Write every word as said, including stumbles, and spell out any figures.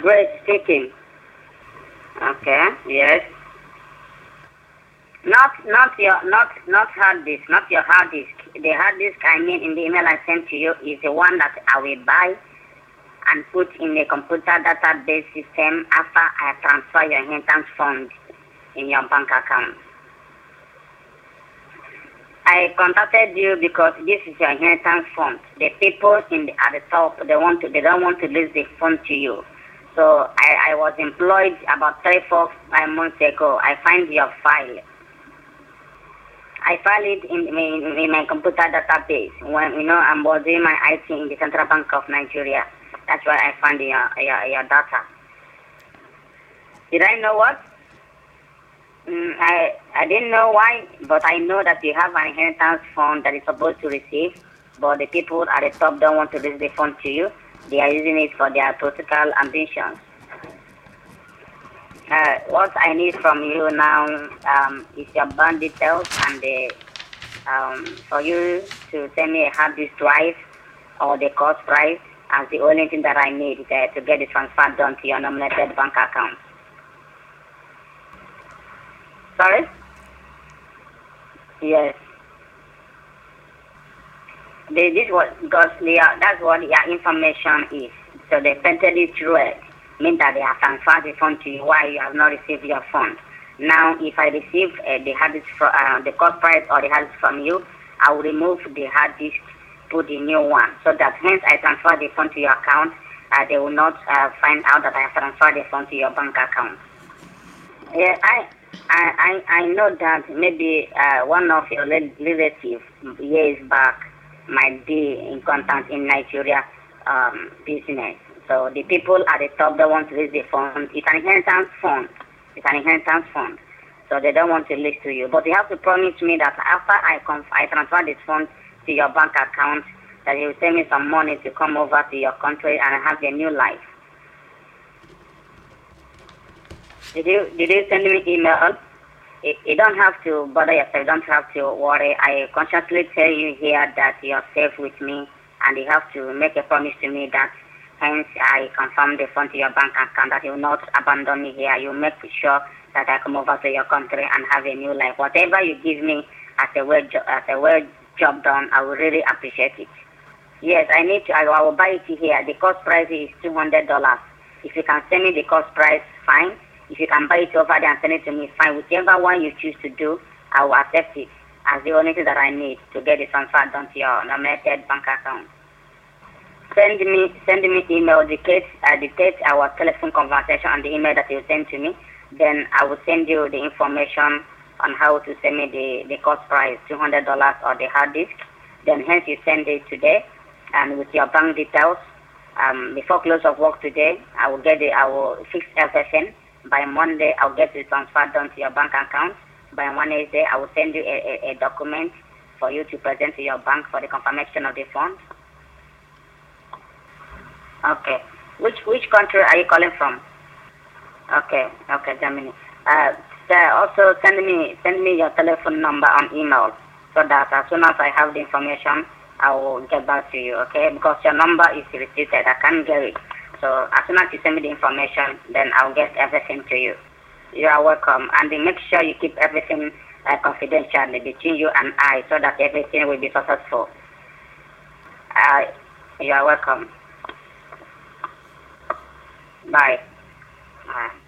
Great speaking. Okay, yes. Not not your not not hard disk, not your hard disk. The hard disk I mean in the email I sent to you is the one that I will buy and put in a computer database system after I transfer your inheritance fund in your bank account. I contacted you because this is your inheritance fund. The people in the, at the top, they want to, they don't want to lose the fund to you. So I, I was employed about three, four, five months ago. I find your file. I file it in, in, in my computer database when you know I'm was doing my I T in the Central Bank of Nigeria. That's why I found your, your, your data. Did I know what? Mm, I, I didn't know why, but I know that you have an inheritance fund that is supposed to receive, but the people at the top don't want to release the fund to you. They are using it for their political ambitions. Uh, what I need from you now um, is your bank details and the, um, for you to send me a hard disk drive or the cost price as the only thing that I need uh, to get the transfer done to your nominated bank account. Sorry? Yes. They, this was because they are, that's what your information is. So they printed it through it, means that they have transferred the fund to you while you have not received your fund. Now, if I receive uh, the hard disk for, uh, the cost price or the hard disk from you, I will remove the hard disk, put the new one, so that hence I transfer the fund to your account. Uh, they will not uh, find out that I have transferred the fund to your bank account. Yeah, I. I, I, I know that maybe uh, one of your relatives years back might be in contact in Nigeria um, business. So the people at the top don't want to release the fund. It's an inheritance fund. It's an inheritance fund. So they don't want to release to you. But you have to promise me that after I, conf- I transfer this fund to your bank account, that you will send me some money to come over to your country and have a new life. Did you did you send me email? You, you don't have to bother yourself. You don't have to worry. I consciously tell you here that you're safe with me, and you have to make a promise to me that hence I confirm the fund to your bank account that you will not abandon me here. You make sure that I come over to your country and have a new life. Whatever you give me as a well jo- as a well job done, I will really appreciate it. Yes, I need to. I, I will buy it here. The cost price is two hundred dollars. If you can send me the cost price, fine. If you can buy it over there and send it to me, fine. Whichever one you choose to do, I will accept it as the only thing that I need to get the transfer done to your nominated bank account. Send me send me email, dictate, uh, dictate our telephone conversation on the email that you send to me. Then I will send you the information on how to send me the, the cost price, two hundred dollars or the hard disk. Then hence you send it today, and with your bank details. Um, before close of work today, I will get the, I will fix everything. By Monday, I'll get the transfer done to your bank account. By Wednesday, I will send you a, a, a document for you to present to your bank for the confirmation of the fund. Okay. Which which country are you calling from? Okay. Okay, Germany. Uh, sir, also send me send me your telephone number on email so that as soon as I have the information, I will get back to you. Okay? Because your number is restricted, I can't get it. So as soon as you send me the information, then I'll get everything to you. You are welcome. And then make sure you keep everything uh, confidential between you and I so that everything will be successful. Uh, you are welcome. Bye. Bye.